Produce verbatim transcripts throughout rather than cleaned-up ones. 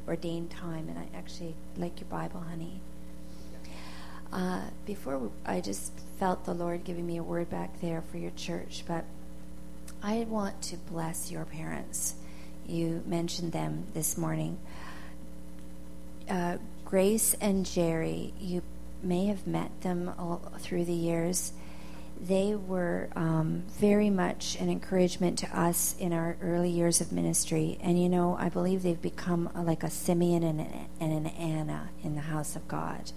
ordained time. And I actually like your Bible, honey. Uh, before we, I just felt the Lord giving me a word back there for your church, but I want to bless your parents. You mentioned them this morning. Uh, Grace and Jerry, you may have met them all through the years. They were um, very much an encouragement to us in our early years of ministry. And, you know, I believe they've become like a Simeon and an, and an Anna in the house of God.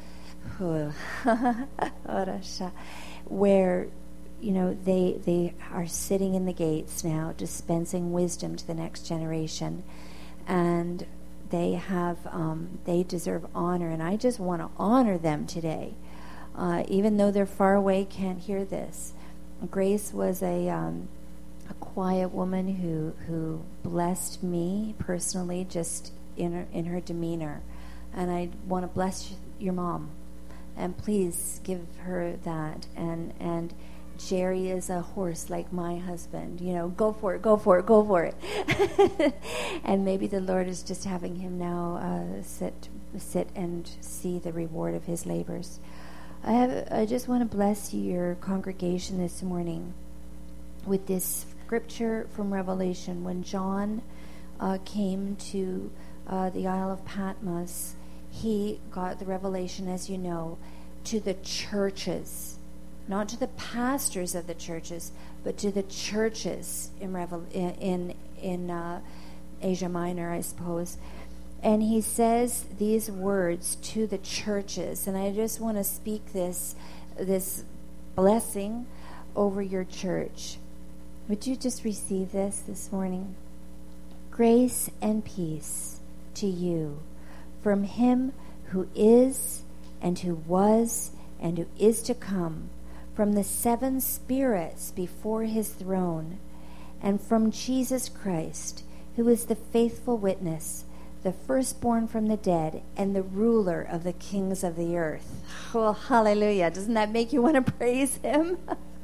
Where, you know, they they are sitting in the gates now, dispensing wisdom to the next generation. And they have, um, they deserve honor. And I just want to honor them today. Uh, even though they're far away, can't hear this. Grace was a um, a quiet woman who who blessed me personally, just in her, in her demeanor, and I want to bless your mom, and please give her that. And and Jerry is a horse like my husband. You know, go for it, go for it, go for it. And maybe the Lord is just having him now uh, sit sit and see the reward of his labors. I have. I just want to bless your congregation this morning with this scripture from Revelation. When John uh, came to uh, the Isle of Patmos, he got the revelation, as you know, to the churches, not to the pastors of the churches, but to the churches in Revel- in in uh, Asia Minor, I suppose. And he says these words to the churches, and I just want to speak this this blessing over your church. Would you just receive this this morning? Grace and peace to you from him who is and who was and who is to come, from the seven spirits before his throne, and from Jesus Christ, who is the faithful witness, the firstborn from the dead, and the ruler of the kings of the earth. Well, hallelujah. Doesn't that make you want to praise him?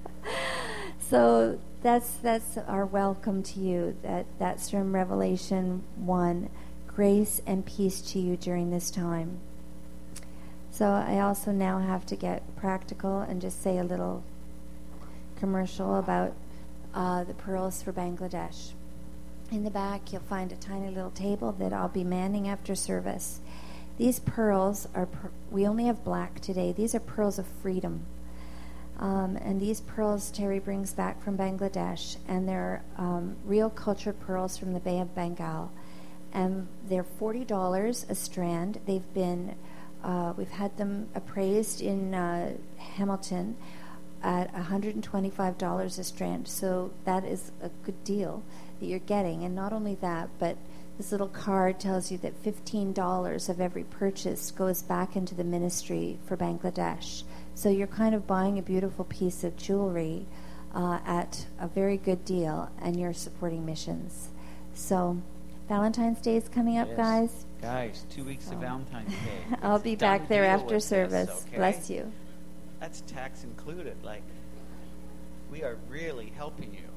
So that's that's our welcome to you. That That's from Revelation one. Grace and peace to you during this time. So I also now have to get practical and just say a little commercial about uh, the Pearls for Bangladesh. In the back, you'll find a tiny little table that I'll be manning after service. These pearls are, per- we only have black today. These are pearls of freedom. Um, and these pearls Terry brings back from Bangladesh, and they're um, real cultured pearls from the Bay of Bengal. And they're forty dollars a strand. They've been, uh, we've had them appraised in uh, Hamilton at one hundred twenty-five dollars a strand. So that is a good deal that you're getting. And not only that, but this little card tells you that fifteen dollars of every purchase goes back into the ministry for Bangladesh. So you're kind of buying a beautiful piece of jewelry uh, at a very good deal, and you're supporting missions. So Valentine's Day is coming up, yes. guys. Guys, two weeks so. of Valentine's Day. I'll It's be back there after service. This, okay? Bless you. That's tax included. Like, we are really helping you.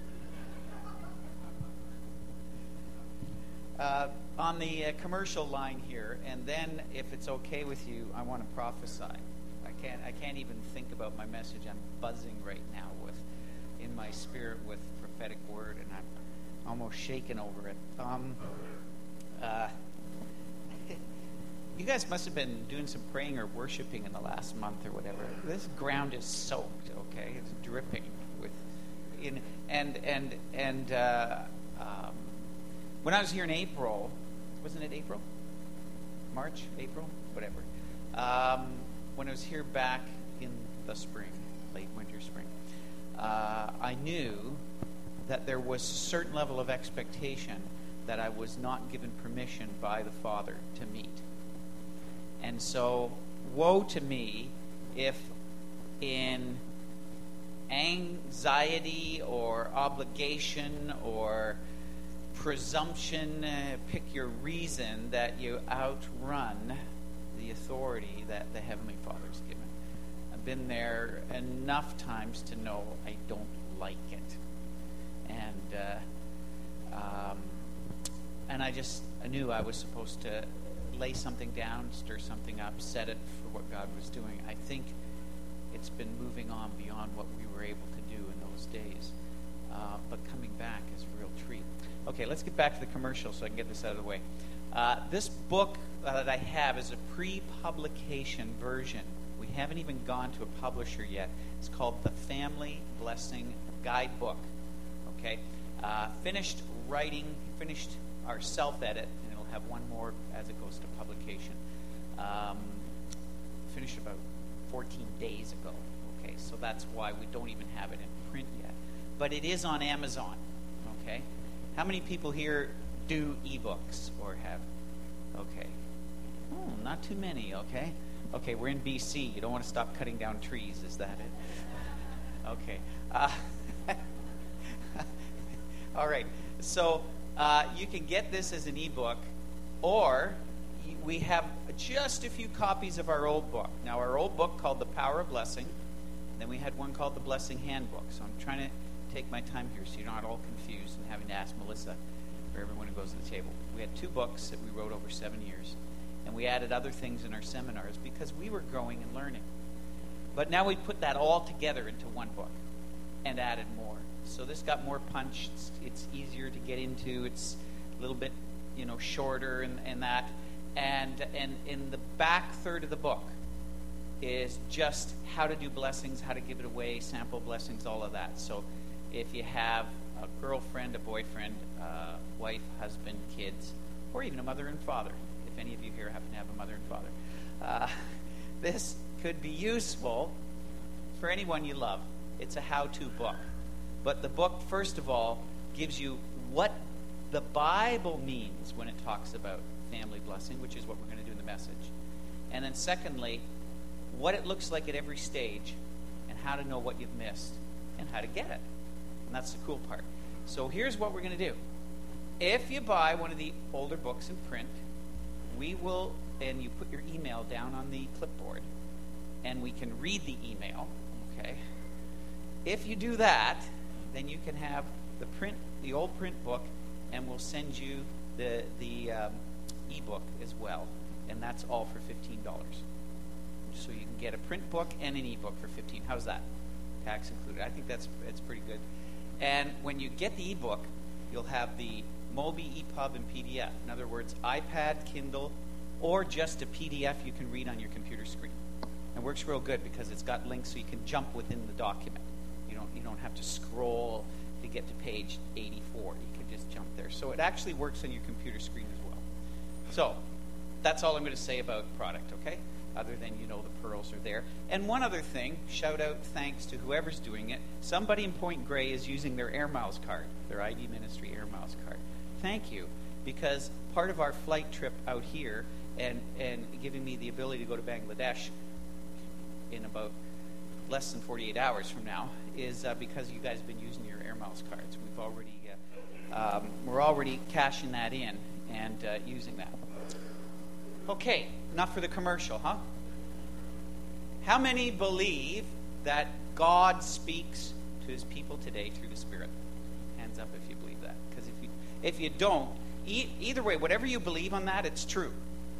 Uh, on the uh, commercial line here, and then, if it's okay with you, I want to prophesy. I can't. I can't even think about my message. I'm buzzing right now with, in my spirit, with prophetic word, and I'm almost shaken over it. Um, uh, you guys must have been doing some praying or worshiping in the last month or whatever. This ground is soaked. Okay, it's dripping with, in and and and. Uh, um, When I was here in April, wasn't it April? March, April, whatever. Um, when I was here back in the spring, late winter, spring, uh, I knew that there was a certain level of expectation that I was not given permission by the Father to meet. And so, woe to me if in anxiety or obligation or presumption, uh, pick your reason, that you outrun the authority that the Heavenly Father's given. I've been there enough times to know I don't like it. And uh, um, and I just I knew I was supposed to lay something down, stir something up, set it for what God was doing. I think it's been moving on beyond what we were able to do in those days. Uh, but coming back is a real treat. Okay, let's get back to the commercial so I can get this out of the way. Uh, this book uh, that I have is a pre-publication version. We haven't even gone to a publisher yet. It's called The Family Blessing Guidebook. Okay, uh, finished writing, finished our self-edit, and it'll have one more as it goes to publication. Um, finished about fourteen days ago. Okay, so that's why we don't even have it in print yet. But it is on Amazon. Okay, how many people here do ebooks or have? Okay, oh, not too many. Okay, okay, we're in B C. You don't want to stop cutting down trees, is that it? Okay. Uh, all right. So uh, you can get this as an ebook, or we have just a few copies of our old book. Now, our old book called The Power of Blessing. Then we had one called The Blessing Handbook. So I'm trying to take my time here so you're not all confused and having to ask Melissa or everyone who goes to the table. We had two books that we wrote over seven years. And we added other things in our seminars because we were growing and learning. But now we put that all together into one book and added more. So this got more punch. It's, it's easier to get into. It's a little bit, you know, shorter and, and that. And and in the back third of the book is just how to do blessings, how to give it away, sample blessings, all of that. So if you have a girlfriend, a boyfriend, uh, wife, husband, kids, or even a mother and father, if any of you here happen to have a mother and father, uh, this could be useful for anyone you love. It's a how-to book. But the book, first of all, gives you what the Bible means when it talks about family blessing, which is what we're going to do in the message. And then secondly, what it looks like at every stage and how to know what you've missed and how to get it. And that's the cool part. So here's what we're going to do. If you buy one of the older books in print, we will, and you put your email down on the clipboard, and we can read the email, okay? If you do that, then you can have the print, the old print book, and we'll send you the the um, ebook as well, and that's all for fifteen dollars. So you can get a print book and an ebook for fifteen dollars. How's that? Tax included. I think that's that's pretty good. And when you get the ebook, you'll have the Mobi, E P U B, and P D F. In other words, iPad, Kindle, or just a P D F you can read on your computer screen. It works real good because it's got links so you can jump within the document. You don't you don't have to scroll to get to page eighty-four. You can just jump there. So it actually works on your computer screen as well. So that's all I'm going to say about the product, okay? Other than, you know, the pearls are there. And one other thing, shout out thanks to whoever's doing it. Somebody in Point Grey is using their Air Miles card, their I D Ministry Air Miles card. Thank you, because part of our flight trip out here and, and giving me the ability to go to Bangladesh in about less than forty-eight hours from now is uh, because you guys have been using your Air Miles cards. We've already, uh, um, we're already cashing that in and uh, using that. Okay, enough for the commercial, huh? How many believe that God speaks to his people today through the Spirit? Hands up if you believe that. Because if you if you don't, e- either way, whatever you believe on that, it's true.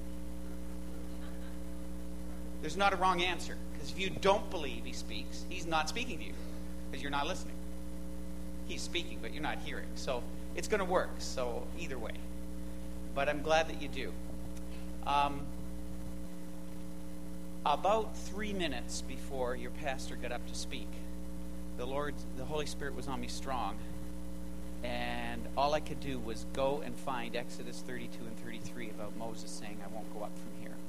There's not a wrong answer. Because if you don't believe he speaks, he's not speaking to you. Because you're not listening. He's speaking, but you're not hearing. So it's going to work. So either way. But I'm glad that you do. Um, about three minutes before your pastor got up to speak, the Lord, the Holy Spirit was on me strong, and all I could do was go and find Exodus thirty-two and thirty-three about Moses saying, I won't go up from here.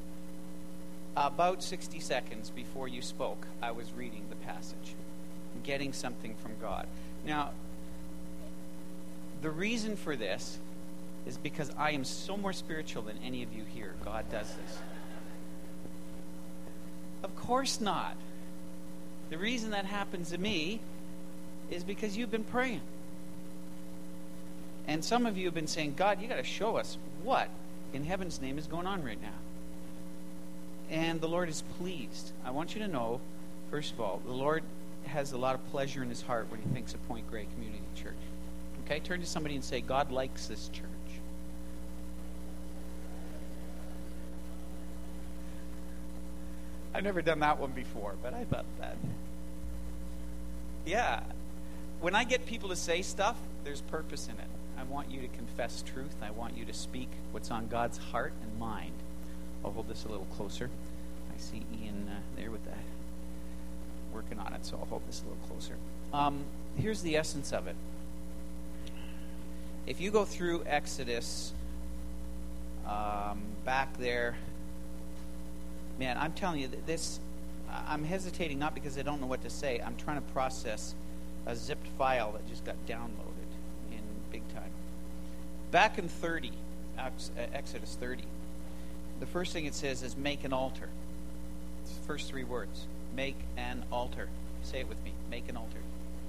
About sixty seconds before you spoke, I was reading the passage, getting something from God. Now, the reason for this is because I am so more spiritual than any of you here. God does this. Of course not. The reason that happens to me is because you've been praying. And some of you have been saying, God, you got to show us what in heaven's name is going on right now. And the Lord is pleased. I want you to know, first of all, the Lord has a lot of pleasure in his heart when he thinks of Point Grey Community Church. Okay, turn to somebody and say, God likes this church. I've never done that one before, but I thought that. Yeah. When I get people to say stuff, there's purpose in it. I want you to confess truth. I want you to speak what's on God's heart and mind. I'll hold this a little closer. I see Ian uh, there with that, working on it, so I'll hold this a little closer. Um, here's the essence of it. If you go through Exodus, um, back there, man, I'm telling you, this, I'm hesitating not because I don't know what to say. I'm trying to process a zipped file that just got downloaded in big time. Back in thirty, Exodus thirty, the first thing it says is make an altar. It's the first three words. Make an altar. Say it with me. Make an altar.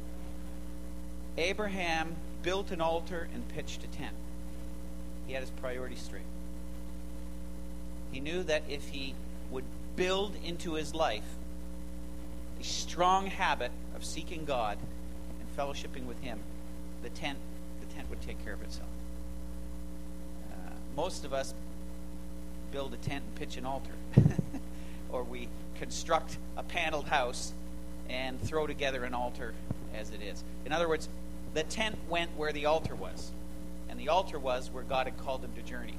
Abraham built an altar and pitched a tent. He had his priorities straight. He knew that if he would build into his life a strong habit of seeking God and fellowshipping with Him, the tent, the tent would take care of itself. Uh, most of us build a tent and pitch an altar, or we construct a paneled house and throw together an altar as it is. In other words, the tent went where the altar was, and the altar was where God had called him to journey.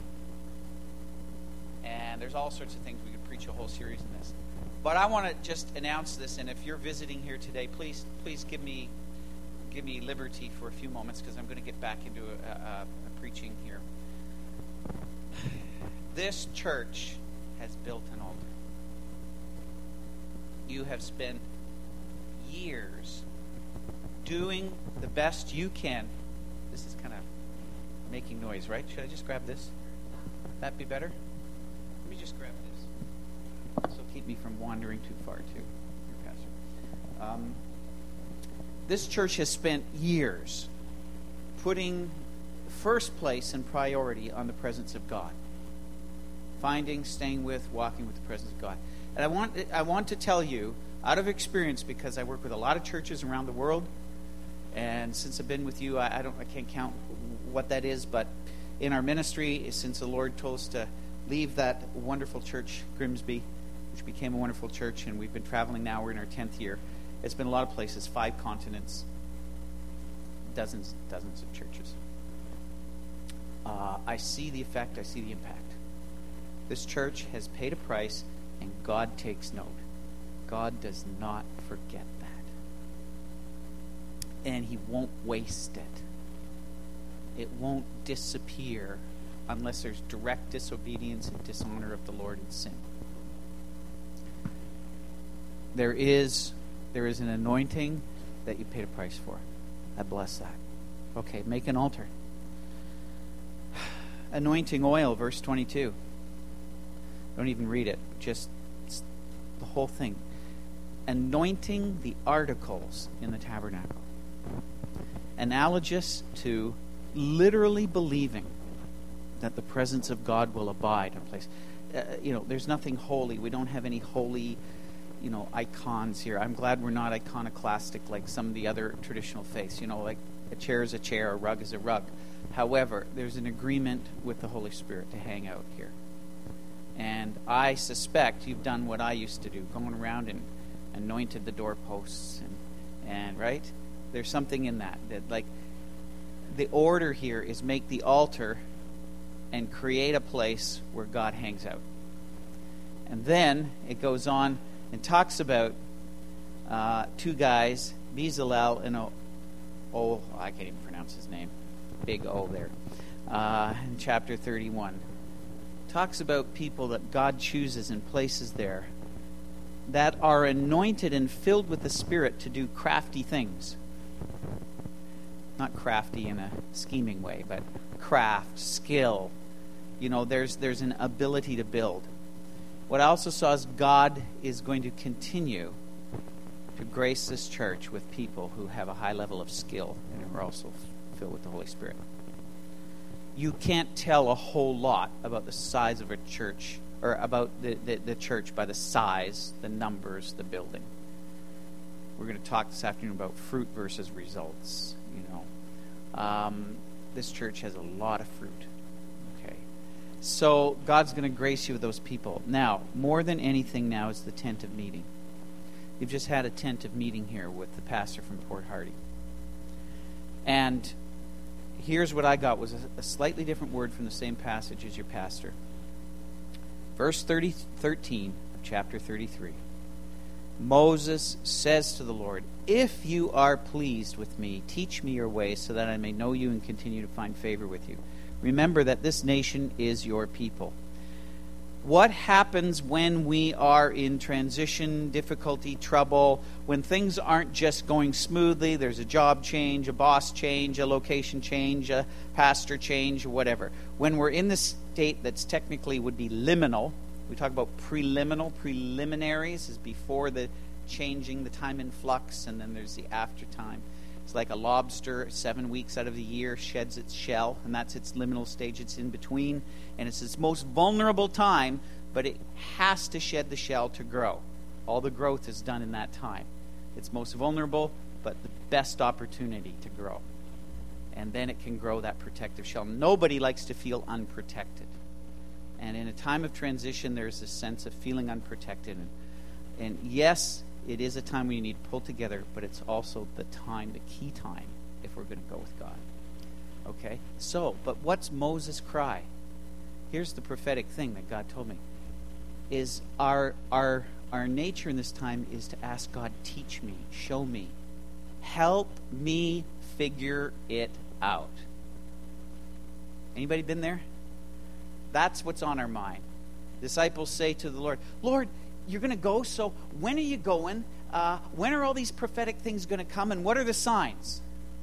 And there's all sorts of things. We could preach a whole series on this. But I want to just announce this, and if you're visiting here today, please please give me give me liberty for a few moments, because I'm going to get back into a, a, a preaching here. This church has built an altar. You have spent years doing the best you can. This is kind of making noise, right? Should I just grab this? That be better? Let me just grab this. This will keep me from wandering too far, too, your pastor. Um, this church has spent years putting first place and priority on the presence of God. Finding, staying with, walking with the presence of God. And I want I want to tell you, out of experience, because I work with a lot of churches around the world, and since I've been with you, I, I don't I can't count what that is, but in our ministry, since the Lord told us to leave that wonderful church, Grimsby, which became a wonderful church, and we've been traveling now, we're in our tenth year. It's been a lot of places, five continents, dozens, dozens of churches. Uh, I see the effect, I see the impact. This church has paid a price, and God takes note. God does not forget that. And He won't waste it. It won't disappear unless there's direct disobedience and dishonor of the Lord and sin. There is, there is an anointing that you paid a price for. I bless that. Okay, make an altar. Anointing oil, verse twenty-two. Don't even read it. Just the whole thing. Anointing the articles in the tabernacle. Analogous to literally believing that the presence of God will abide in a place. Uh, you know, there's nothing holy. We don't have any holy, you know, icons here. I'm glad we're not iconoclastic like some of the other traditional faiths. You know, like a chair is a chair, a rug is a rug. However, there's an agreement with the Holy Spirit to hang out here. And I suspect you've done what I used to do, going around and anointed the doorposts and, and right? There's something in that. That like the order here is make the altar and create a place where God hangs out. And then it goes on and talks about uh, two guys, Bezalel and O, oh, I can't even pronounce his name. Big O there. Uh, in chapter thirty-one. Talks about people that God chooses and places there that are anointed and filled with the Spirit to do crafty things. Not crafty in a scheming way, but craft, skill. You know, there's there's an ability to build. What I also saw is God is going to continue to grace this church with people who have a high level of skill and who are also filled with the Holy Spirit. You can't tell a whole lot about the size of a church, or about the, the, the church by the size, the numbers, the building. We're going to talk this afternoon about fruit versus results. You know, um, this church has a lot of fruit. Okay, So God's going to grace you with those people. Now, more than anything now is the tent of meeting. You've just had a tent of meeting here with the pastor from Port Hardy. And here's what I got was a, a slightly different word from the same passage as your pastor. Verse thirty, thirteen of chapter thirty-three. Moses says to the Lord, "If you are pleased with me, teach me your way so that I may know you and continue to find favor with you. Remember that this nation is your people." What happens when we are in transition, difficulty, trouble, when things aren't just going smoothly, there's a job change, a boss change, a location change, a pastor change, or whatever. When we're in the state that's technically would be liminal, we talk about preliminal, preliminaries is before the changing, the time in flux, and then there's the after time. It's like a lobster, seven weeks out of the year, sheds its shell, and that's its liminal stage. It's in between, and it's its most vulnerable time, but it has to shed the shell to grow. All the growth is done in that time. It's most vulnerable, but the best opportunity to grow. And then it can grow that protective shell. Nobody likes to feel unprotected. And in a time of transition, there's this sense of feeling unprotected. And, and yes, it is a time when you need to pull together, but it's also the time, the key time, if we're going to go with God. Okay? So, but what's Moses' cry? Here's the prophetic thing that God told me. Is our our our nature in this time is to ask God, teach me, show me, help me figure it out. Anybody been there? That's what's on our mind. Disciples say to the Lord, Lord, you're going to go, so when are you going? Uh, when are all these prophetic things going to come, and what are the signs?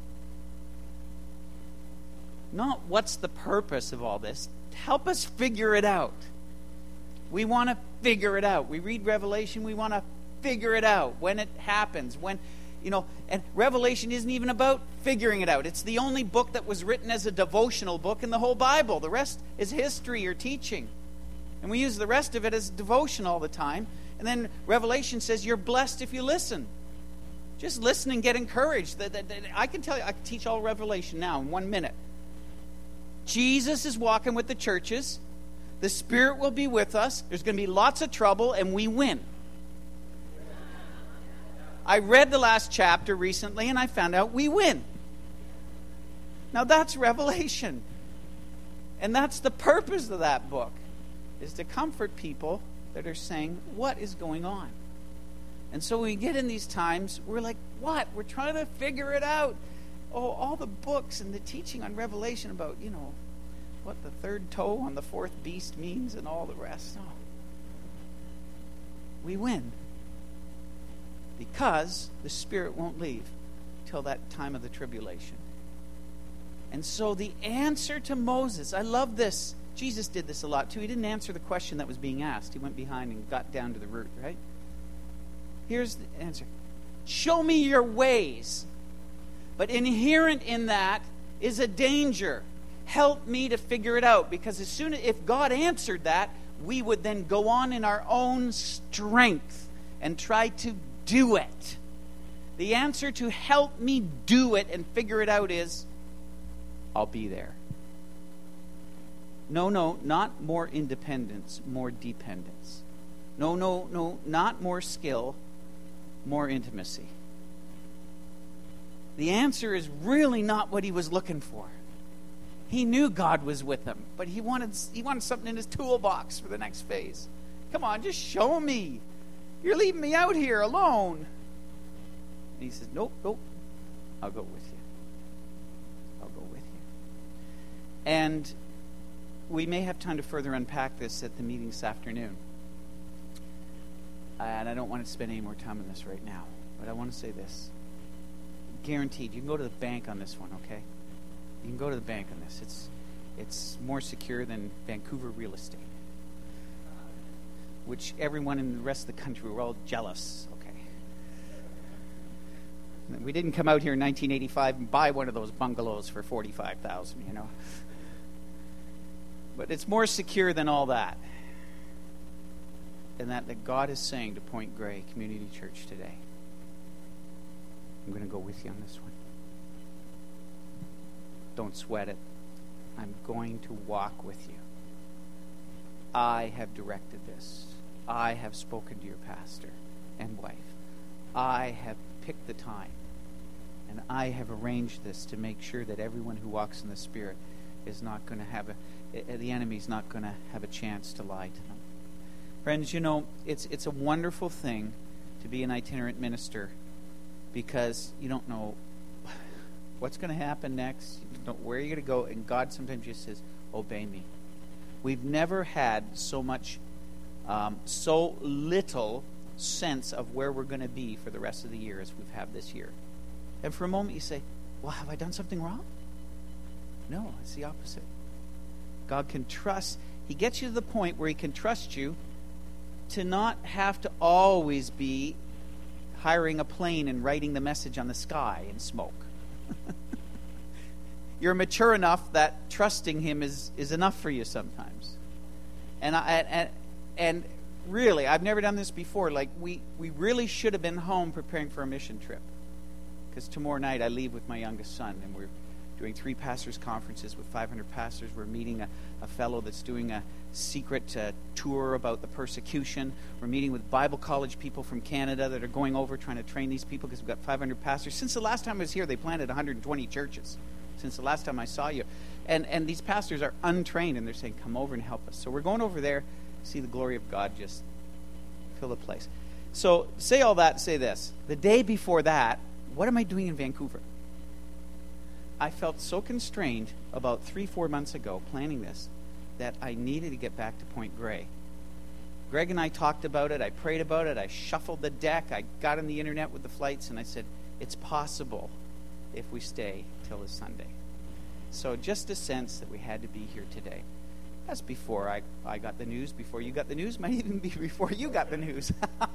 Not what's the purpose of all this. Help us figure it out. We want to figure it out. We read Revelation, we want to figure it out. When it happens, when, you know, and Revelation isn't even about figuring it out. It's the only book that was written as a devotional book in the whole Bible. The rest is history or teaching. And we use the rest of it as devotion all the time. And then Revelation says you're blessed if you listen. Just listen and get encouraged. I can tell you, I can teach all Revelation now in one minute. Jesus is walking with the churches. The Spirit will be with us. There's going to be lots of trouble, and we win. I read the last chapter recently, and I found out we win. Now that's Revelation. And that's the purpose of that book, is to comfort people that are saying, what is going on? And so when we get in these times, we're like, what? We're trying to figure it out. Oh, all the books and the teaching on Revelation about, you know, what the third toe on the fourth beast means and all the rest. No. We win. Because the Spirit won't leave till that time of the tribulation. And so the answer to Moses, I love this. Jesus did this a lot too. He didn't answer the question that was being asked. He went behind and got down to the root, right? Here's the answer. Show me your ways. But inherent in that is a danger. Help me to figure it out. Because as soon as, if God answered that, we would then go on in our own strength and try to do it. The answer to help me do it and figure it out is, I'll be there. No, no, not more independence, more dependence. No, no, no, not more skill, more intimacy. The answer is really not what he was looking for. He knew God was with him, but he wanted he wanted something in his toolbox for the next phase. Come on, just show me. You're leaving me out here alone. And he says, nope, nope, I'll go with you. I'll go with you. And we may have time to further unpack this at the meeting this afternoon. And I don't want to spend any more time on this right now. But I want to say this. Guaranteed. You can go to the bank on this one, okay? You can go to the bank on this. It's it's more secure than Vancouver real estate. Which everyone in the rest of the country were all jealous, okay? We didn't come out here in nineteen eighty-five and buy one of those bungalows for forty-five thousand dollars, you know? But it's more secure than all that. And that, that God is saying to Point Grey Community Church today, I'm going to go with you on this one. Don't sweat it. I'm going to walk with you. I have directed this. I have spoken to your pastor and wife. I have picked the time. And I have arranged this to make sure that everyone who walks in the Spirit is not going to have a, the enemy's not going to have a chance to lie to them. Friends, you know, it's it's a wonderful thing to be an itinerant minister, because you don't know what's going to happen next, you don't know where you're going to go, and God sometimes just says, obey me. We've never had so much, um, so little sense of where we're going to be for the rest of the year as we've had this year. And for a moment you say, well, have I done something wrong? No, it's the opposite. God can trust. He gets you to the point where he can trust you to not have to always be hiring a plane and writing the message on the sky in smoke. You're mature enough that trusting him is, is enough for you sometimes. And, I, and and really, I've never done this before. Like, we, we really should have been home preparing for a mission trip. Because tomorrow night I leave with my youngest son, and we're doing three pastors' conferences with five hundred pastors. We're meeting a, a fellow that's doing a secret uh, tour about the persecution. We're meeting with Bible college people from Canada that are going over trying to train these people, because we've got five hundred pastors. Since the last time I was here, they planted one hundred twenty churches. Since the last time I saw you. And and these pastors are untrained, and they're saying, come over and help us. So we're going over there, see the glory of God just fill the place. So say all that, say this. The day before that, what am I doing in Vancouver? I felt so constrained about three, four months ago planning this that I needed to get back to Point Grey. Greg and I talked about it. I prayed about it. I shuffled the deck. I got on the internet with the flights, and I said, it's possible if we stay till this Sunday. So just a sense that we had to be here today. That's before I, I got the news, before you got the news, might even be before you got the news.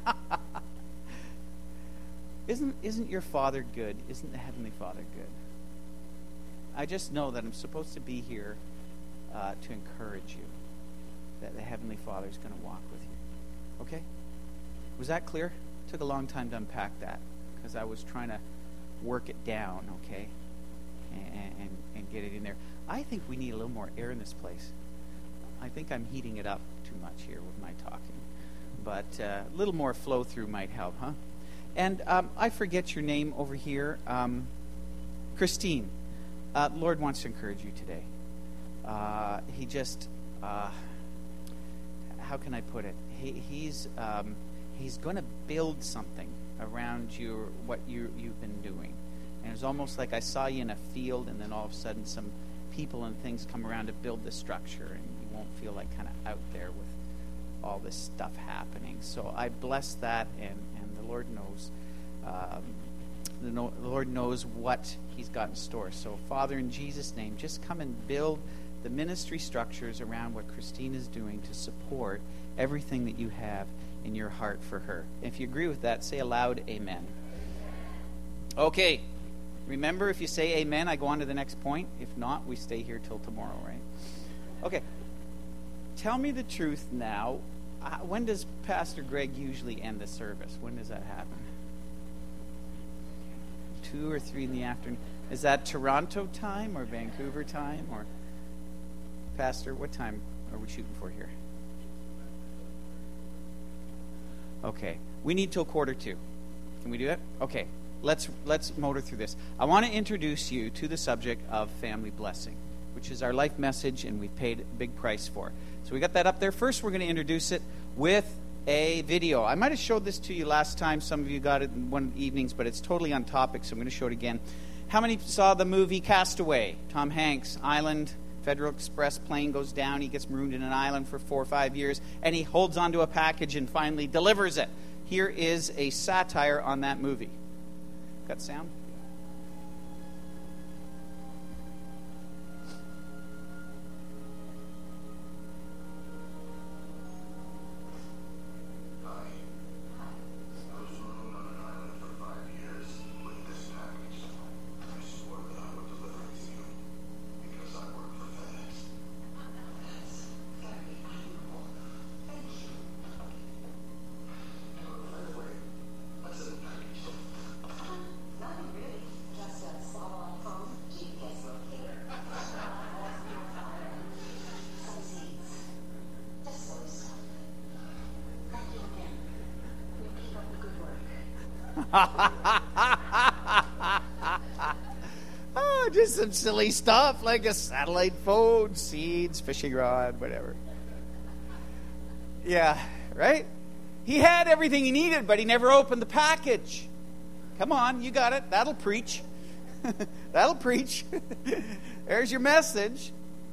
Isn't isn't your Father good? Isn't the Heavenly Father good? I just know that I'm supposed to be here uh, to encourage you, that the Heavenly Father is going to walk with you. Okay? Was that clear? Took a long time to unpack that, because I was trying to work it down, okay, and, and, and get it in there. I think we need a little more air in this place. I think I'm heating it up too much here with my talking. But uh, a little more flow through might help, huh? And um, I forget your name over here. Um, Christine. Uh, Lord wants to encourage you today. Uh, he just, uh, how can I put it? He, he's um, he's going to build something around you, what you, you've been doing. And it's almost like I saw you in a field, and then all of a sudden some people and things come around to build the structure, and you won't feel like kind of out there with all this stuff happening. So I bless that, and, and the Lord knows um, the, no, the Lord knows what he's got in store. So Father, in Jesus' name, just come and build the ministry structures around what Christine is doing to support everything that you have in your heart for her. If you agree with that, say aloud, amen. Okay. Remember, if you say amen, I go on to the next point. If not, we stay here till tomorrow, right? Okay. Tell me the truth now. Uh, when does Pastor Greg usually end the service? When does that happen? Two or three in the afternoon. Is that Toronto time or Vancouver time? Or Pastor, what time are we shooting for here? Okay. We need till quarter two. Can we do it? Okay. Let's let's motor through this. I want to introduce you to the subject of family blessing, which is our life message, and we paid a big price for. So we got that up there. First, we're going to introduce it with a video. I might have showed this to you last time. Some of you got it in one of the evenings, but it's totally on topic, so I'm going to show it again. How many saw the movie Castaway? Tom Hanks, island, Federal Express plane goes down. He gets marooned in an island for four or five years, and he holds onto a package and finally delivers it. Here is a satire on that movie. Got sound? Oh, just some silly stuff like a satellite phone, seeds, fishing rod, whatever. Yeah, right? He had everything he needed, but he never opened the package. Come on, you got it. That'll preach. That'll preach. There's your message.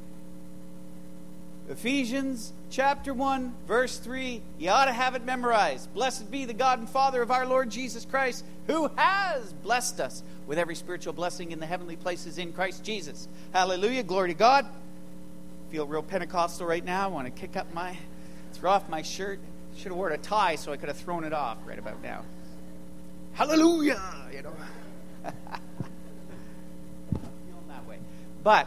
Ephesians chapter one, verse three. You ought to have it memorized. Blessed be the God and Father of our Lord Jesus Christ, who has blessed us with every spiritual blessing in the heavenly places in Christ Jesus. Hallelujah. Glory to God. Feel real Pentecostal right now. I want to kick up my, throw off my shirt. Should have worn a tie so I could have thrown it off right about now. Hallelujah. You know. Feeling that way. But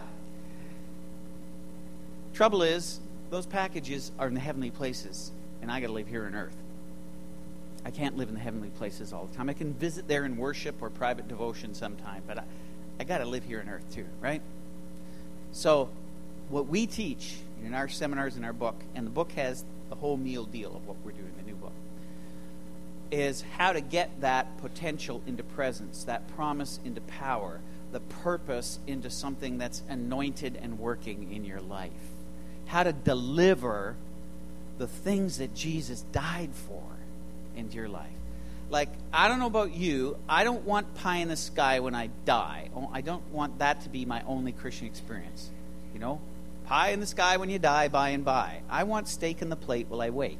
trouble is, those packages are in the heavenly places, and I got to live here on earth. I can't live in the heavenly places all the time. I can visit there in worship or private devotion sometime, but I, I got to live here on earth too, right? So what we teach in our seminars in our book, and the book has the whole meal deal of what we're doing in the new book, is how to get that potential into presence, that promise into power, the purpose into something that's anointed and working in your life. How to deliver the things that Jesus died for into your life. Like, I don't know about you, I don't want pie in the sky when I die. I don't want that to be my only Christian experience. You know, pie in the sky when you die, by and by. I want steak in the plate while I wait.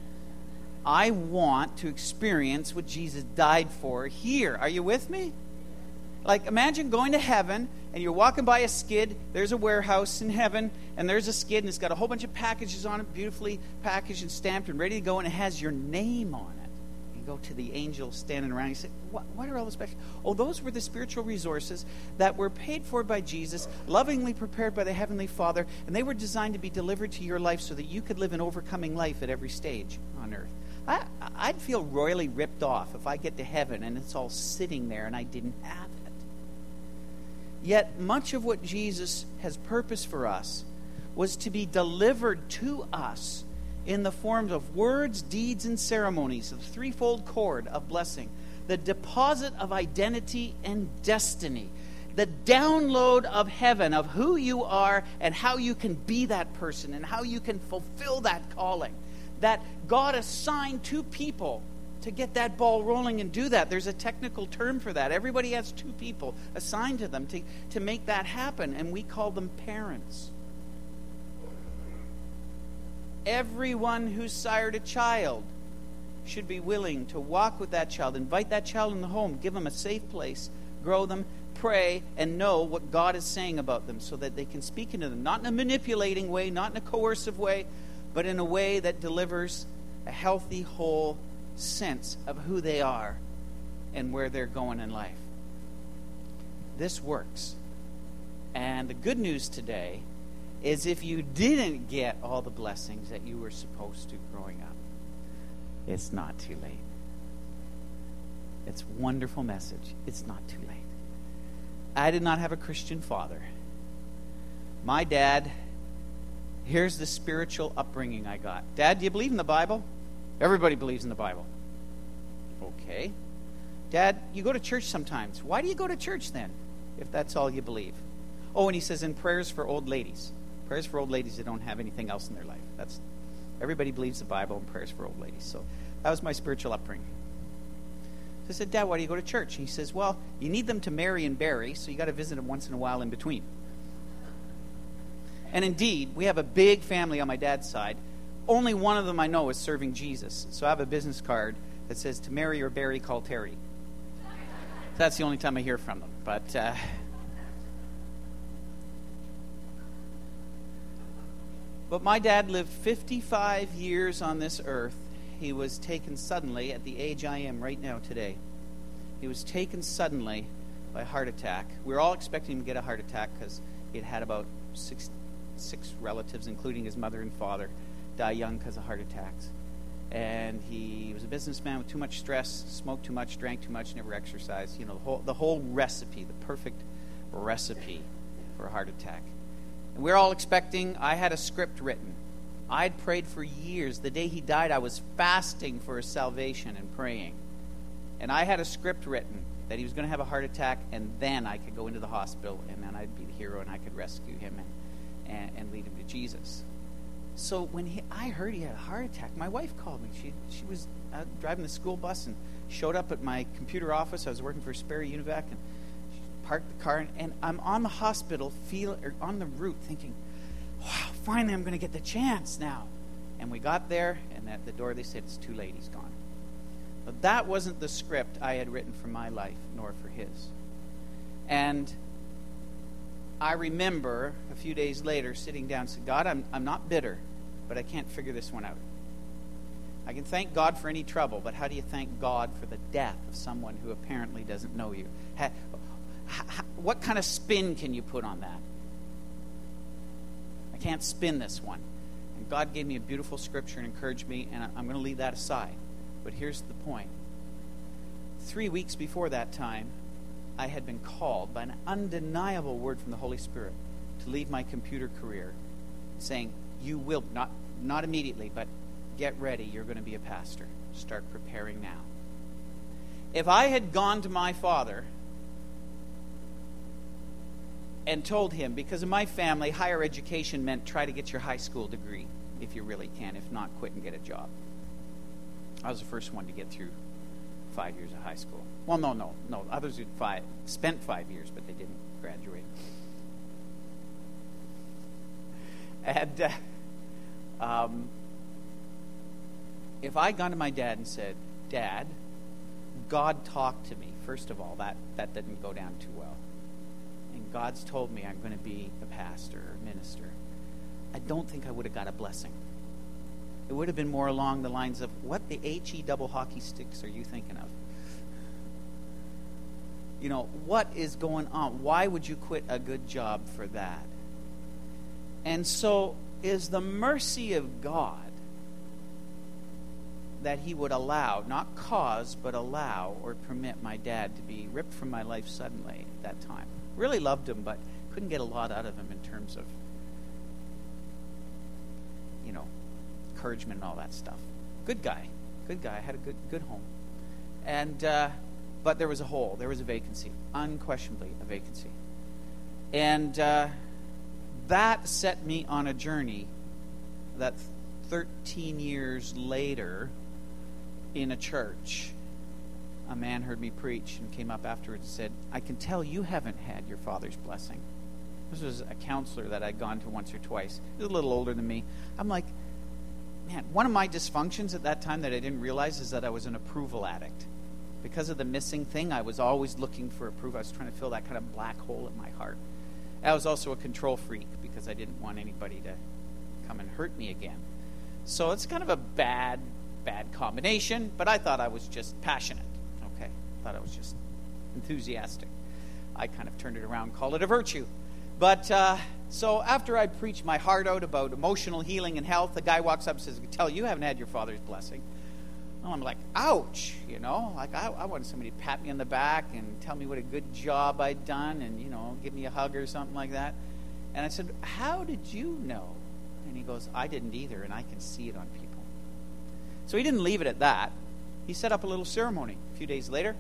I want to experience what Jesus died for here. Are you with me? Like, imagine going to heaven, and you're walking by a skid. There's a warehouse in heaven, and there's a skid, and it's got a whole bunch of packages on it, beautifully packaged and stamped and ready to go, and it has your name on it. You go to the angel standing around, and you say, what, what are all those packages? Oh, those were the spiritual resources that were paid for by Jesus, lovingly prepared by the Heavenly Father, and they were designed to be delivered to your life so that you could live an overcoming life at every stage on earth. I, I'd feel royally ripped off if I get to heaven and it's all sitting there and I didn't have it. Yet much of what Jesus has purposed for us was to be delivered to us in the forms of words, deeds, and ceremonies, the threefold cord of blessing, the deposit of identity and destiny, the download of heaven of who you are and how you can be that person and how you can fulfill that calling. That God assigned to people to get that ball rolling and do that. There's a technical term for that. Everybody has two people assigned to them to, to make that happen, and we call them parents. Everyone who's sired a child should be willing to walk with that child, invite that child in the home, give them a safe place, grow them, pray, and know what God is saying about them so that they can speak into them. Not in a manipulating way, not in a coercive way, but in a way that delivers a healthy, whole sense of who they are and where they're going in life. This works. And the good news today is if you didn't get all the blessings that you were supposed to growing up, it's not too late. It's a wonderful message. It's not too late. I did not have a Christian father. My dad, here's the spiritual upbringing I got. Dad, do you believe in the Bible? Everybody believes in the Bible. Okay. Dad, you go to church sometimes. Why do you go to church then, if that's all you believe? Oh, and he says, in prayers for old ladies. Prayers for old ladies that don't have anything else in their life. That's everybody believes the Bible and prayers for old ladies. So that was my spiritual upbringing. So I said, Dad, why do you go to church? And he says, well, you need them to marry and bury, so you got to visit them once in a while in between. And indeed, we have a big family on my dad's side. Only one of them I know is serving Jesus. So I have a business card that says, to marry or bury, call Terry. That's the only time I hear from them. But uh, but my dad lived fifty-five years on this earth. He was taken suddenly at the age I am right now today. He was taken suddenly by a heart attack. We were all expecting him to get a heart attack because he had had about six, six relatives, including his mother and father, die young because of heart attacks. And he was a businessman with too much stress, smoked too much, drank too much, never exercised. You know, the whole, the whole recipe, the perfect recipe for a heart attack. And we're all expecting, I had a script written. I'd prayed for years. The day he died, I was fasting for his salvation and praying. And I had a script written that he was going to have a heart attack, and then I could go into the hospital, and then I'd be the hero, and I could rescue him and, and, and lead him to Jesus. So when he, I heard he had a heart attack, my wife called me. She she was uh, driving the school bus and showed up at my computer office. I was working for Sperry Univac, and she parked the car, and, and I'm on the hospital, feel or on the route, thinking, wow, finally I'm going to get the chance now. And we got there, and at the door they said, it's too late, he's gone. But that wasn't the script I had written for my life, nor for his. And I remember a few days later sitting down and said, God, I'm, I'm not bitter, but I can't figure this one out. I can thank God for any trouble, but how do you thank God for the death of someone who apparently doesn't know you? Ha, ha, what kind of spin can you put on that? I can't spin this one. And God gave me a beautiful scripture and encouraged me, and I'm going to leave that aside. But here's the point. Three weeks before that time, I had been called by an undeniable word from the Holy Spirit to leave my computer career, saying, you will, not, not immediately, but get ready, you're going to be a pastor. Start preparing now. If I had gone to my father and told him, because in my family, higher education meant try to get your high school degree, if you really can. If not, quit and get a job. I was the first one to get through five years of high school. Well, no, no, no. Others who five, spent five years, but they didn't graduate. And uh, um, if I'd gone to my dad and said, Dad, God talked to me. First of all, that, that didn't go down too well. And God's told me I'm going to be a pastor or minister. I don't think I would have got a blessing. It would have been more along the lines of, what the H-E double hockey sticks are you thinking of? You know, what is going on? Why would you quit a good job for that? And so is the mercy of God that he would allow, not cause, but allow or permit my dad to be ripped from my life suddenly at that time. Really loved him, but couldn't get a lot out of him in terms of, you know, encouragement and all that stuff. Good guy. Good guy. Had a good good home. And uh, but there was a hole. There was a vacancy. Unquestionably a vacancy. And uh, that set me on a journey that thirteen years later in a church, a man heard me preach and came up afterwards and said, I can tell you haven't had your father's blessing. This was a counselor that I'd gone to once or twice. He was a little older than me. I'm like, man, one of my dysfunctions at that time that I didn't realize is that I was an approval addict. Because of the missing thing, I was always looking for approval. I was trying to fill that kind of black hole in my heart. I was also a control freak because I didn't want anybody to come and hurt me again. So it's kind of a bad, bad combination, but I thought I was just passionate. Okay, I thought I was just enthusiastic. I kind of turned it around and called it a virtue. But uh, so after I preached my heart out about emotional healing and health, the guy walks up and says, I can tell you haven't had your father's blessing. Well, I'm like, ouch, you know, like I, I wanted somebody to pat me on the back and tell me what a good job I'd done and, you know, give me a hug or something like that. And I said, how did you know? And he goes, I didn't either, and I can see it on people. So he didn't leave it at that. He set up a little ceremony a few days later,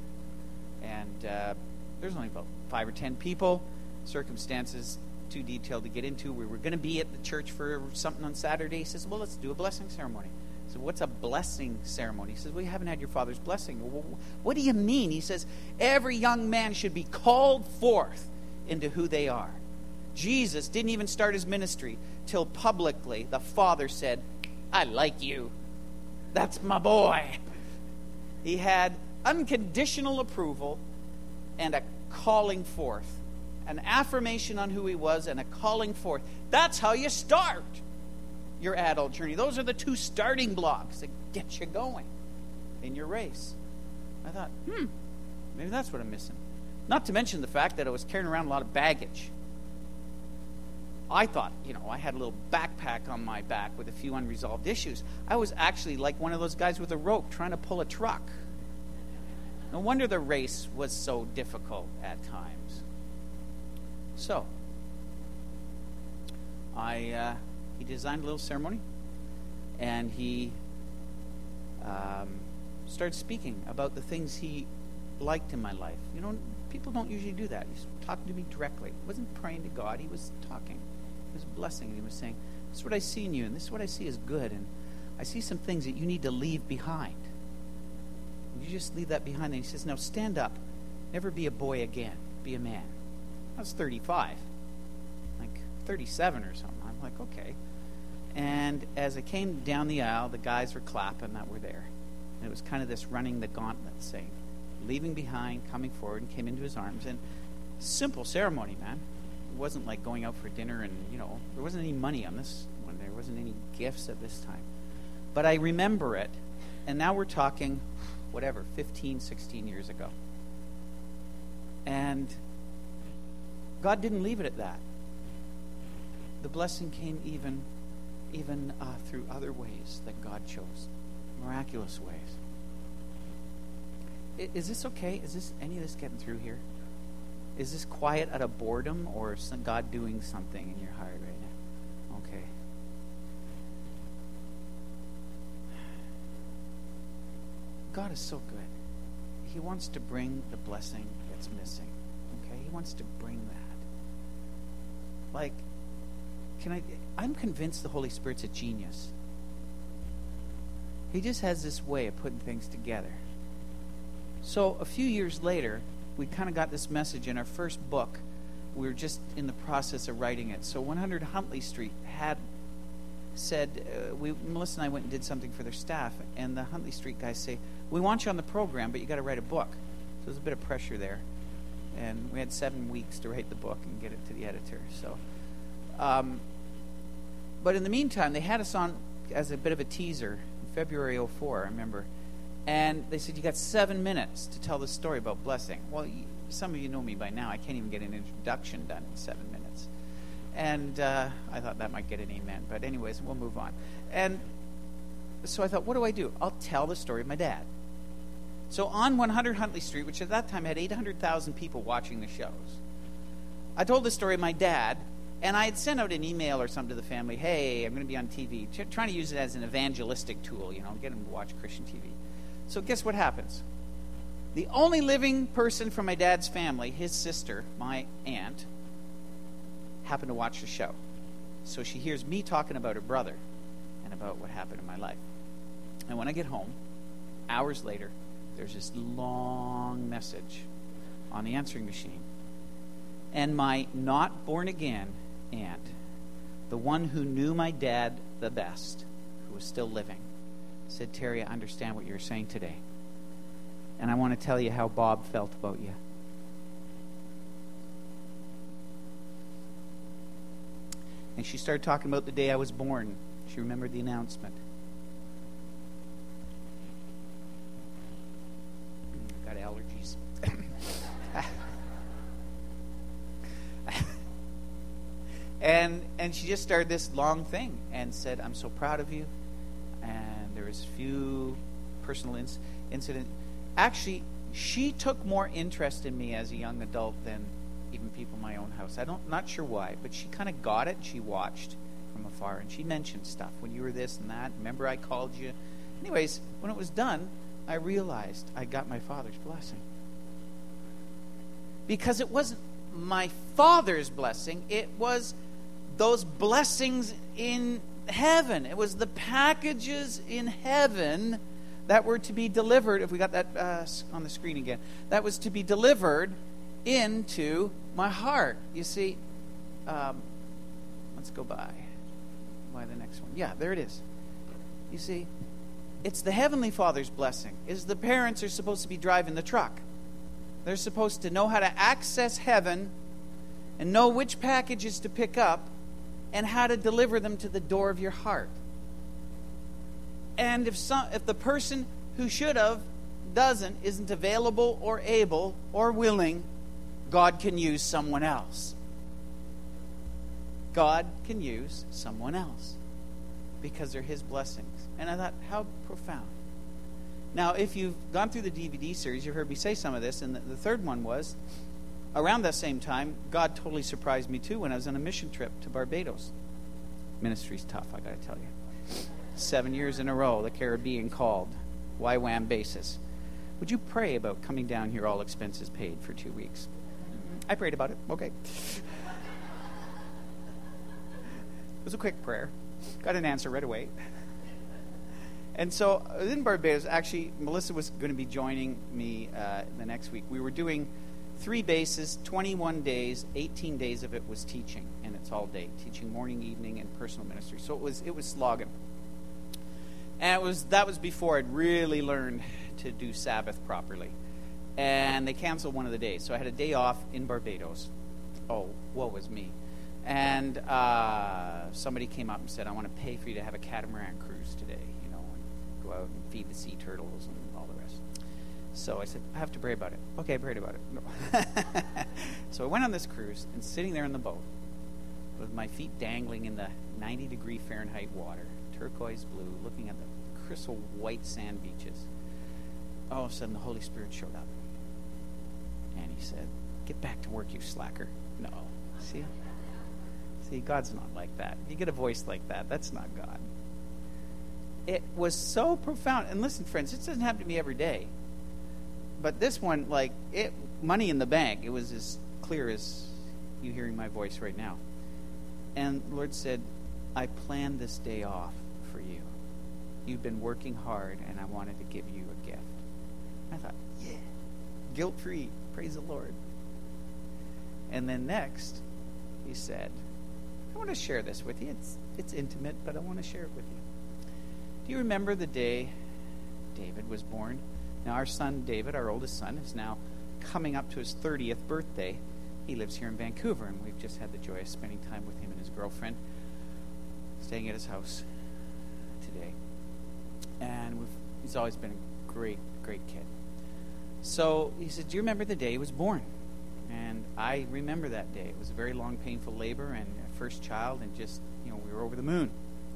and uh, there's only about five or ten people. Circumstances too detailed to get into. We were going to be at the church for something on Saturday. He says, well, let's do a blessing ceremony. I said, what's a blessing ceremony? He says, well, you haven't had your father's blessing. Well, what do you mean? He says, every young man should be called forth into who they are. Jesus didn't even start his ministry till publicly the Father said, I like you. That's my boy. He had unconditional approval and a calling forth. An affirmation on who he was and a calling forth. That's how you start your adult journey. Those are the two starting blocks that get you going in your race. I thought, hmm, maybe that's what I'm missing. Not to mention the fact that I was carrying around a lot of baggage. I thought, you know, I had a little backpack on my back with a few unresolved issues. I was actually like one of those guys with a rope trying to pull a truck. No wonder the race was so difficult at times. So, I uh, he designed a little ceremony, and he um, started speaking about the things he liked in my life. You know, people don't usually do that. He was talking to me directly. He wasn't praying to God. He was talking. He was blessing. And he was saying, this is what I see in you, and this is what I see as good. And I see some things that you need to leave behind. And you just leave that behind. And he says, now stand up. Never be a boy again. Be a man. I was thirty-five. Like thirty-seven or something. I'm like, okay. And as I came down the aisle, the guys were clapping that were there. And it was kind of this running the gauntlet saying, leaving behind, coming forward, and came into his arms. And simple ceremony, man. It wasn't like going out for dinner and, you know, there wasn't any money on this one. There wasn't any gifts at this time. But I remember it. And now we're talking, whatever, fifteen, sixteen years ago. And God didn't leave it at that. The blessing came even, even uh, through other ways that God chose. Miraculous ways. Is this okay? Is this any of this getting through here? Is this quiet out of boredom, or is God doing something in your heart right now? Okay. God is so good. He wants to bring the blessing that's missing. Okay? He wants to bring that. Like, can I I'm convinced the Holy Spirit's a genius. He just has this way of putting things together. So a few years later, we kind of got this message in our first book. We were just in the process of writing it. So one hundred Huntley Street had said, uh, we Melissa and I went and did something for their staff, and the Huntley Street guys say, we want you on the program, but you got to write a book. So there's a bit of pressure there. And we had seven weeks to write the book and get it to the editor. So, um, but in the meantime, they had us on as a bit of a teaser in February oh four, I remember. And they said, you got seven minutes to tell the story about blessing. Well, you, some of you know me by now. I can't even get an introduction done in seven minutes. And uh, I thought that might get an amen. But anyways, we'll move on. And so I thought, what do I do? I'll tell the story of my dad. So on one hundred Huntley Street, which at that time had eight hundred thousand people watching the shows, I told the story of my dad, and I had sent out an email or something to the family, hey, I'm going to be on T V, Ch- trying to use it as an evangelistic tool, you know, get them to watch Christian T V. So guess what happens? The only living person from my dad's family, his sister, my aunt, happened to watch the show. So she hears me talking about her brother and about what happened in my life. And when I get home, hours later, there's this long message on the answering machine. And my not born again aunt, the one who knew my dad the best, who was still living, said, Terry, I understand what you're saying today. And I want to tell you how Bob felt about you. And she started talking about the day I was born. She remembered the announcement. Got allergies. and and she just started this long thing and said, I'm so proud of you. And there was few personal inc- incident. Actually, she took more interest in me as a young adult than even people in my own house. I don't, not sure why, but she kind of got it. She watched from afar, and she mentioned stuff. When you were this and that, remember I called you? Anyways, when it was done, I realized I got my father's blessing. Because it wasn't my father's blessing, it was those blessings in heaven. It was the packages in heaven that were to be delivered, if we got that uh, on the screen again, that was to be delivered into my heart. You see, um, let's go by. By the next one. Yeah, there it is. You see, it's the Heavenly Father's blessing. Is the parents are supposed to be driving the truck. They're supposed to know how to access heaven and know which packages to pick up and how to deliver them to the door of your heart. And if some, if the person who should have doesn't, isn't available or able or willing, God can use someone else. God can use someone else because they're His blessings. And I thought, how profound. Now, if you've gone through the D V D series, you've heard me say some of this, and the, the third one was, around that same time, God totally surprised me too when I was on a mission trip to Barbados. Ministry's tough, I got to tell you. Seven years in a row, the Caribbean called. Y WAM basis. Would you pray about coming down here, all expenses paid, for two weeks? I prayed about it. Okay. It was a quick prayer. Got an answer right away. And so in Barbados, actually, Melissa was going to be joining me uh, the next week. We were doing three bases, twenty-one days, eighteen days of it was teaching, and it's all day, teaching morning, evening, and personal ministry. So it was it was slogging. And it was that was before I'd really learned to do Sabbath properly. And they canceled one of the days. So I had a day off in Barbados. Oh, woe was me. And uh, somebody came up and said, I want to pay for you to have a catamaran cruise today, you know, and go out and feed the sea turtles and all the rest. So I said, I have to pray about it. Okay, I prayed about it. No. So I went on this cruise, and sitting there in the boat with my feet dangling in the ninety degree Fahrenheit water, turquoise blue, looking at the crystal white sand beaches, all of a sudden the Holy Spirit showed up. And he said, get back to work, you slacker. No. See? See, God's not like that. If you get a voice like that, that's not God. It was so profound. And listen, friends, this doesn't happen to me every day. But this one, like, it, money in the bank, it was as clear as you hearing my voice right now. And the Lord said, I planned this day off for you. You've been working hard, and I wanted to give you a gift. I thought, yeah, guilt-free. Praise the Lord. And then next, he said, I want to share this with you. It's it's intimate, but I want to share it with you. Do you remember the day David was born? Now, our son David, our oldest son, is now coming up to his thirtieth birthday. He lives here in Vancouver, and we've just had the joy of spending time with him and his girlfriend, staying at his house today. And we've, he's always been a great, great kid. So he said, do you remember the day he was born? And I remember that day. It was a very long, painful labor and a first child, and just, you know, we were over the moon.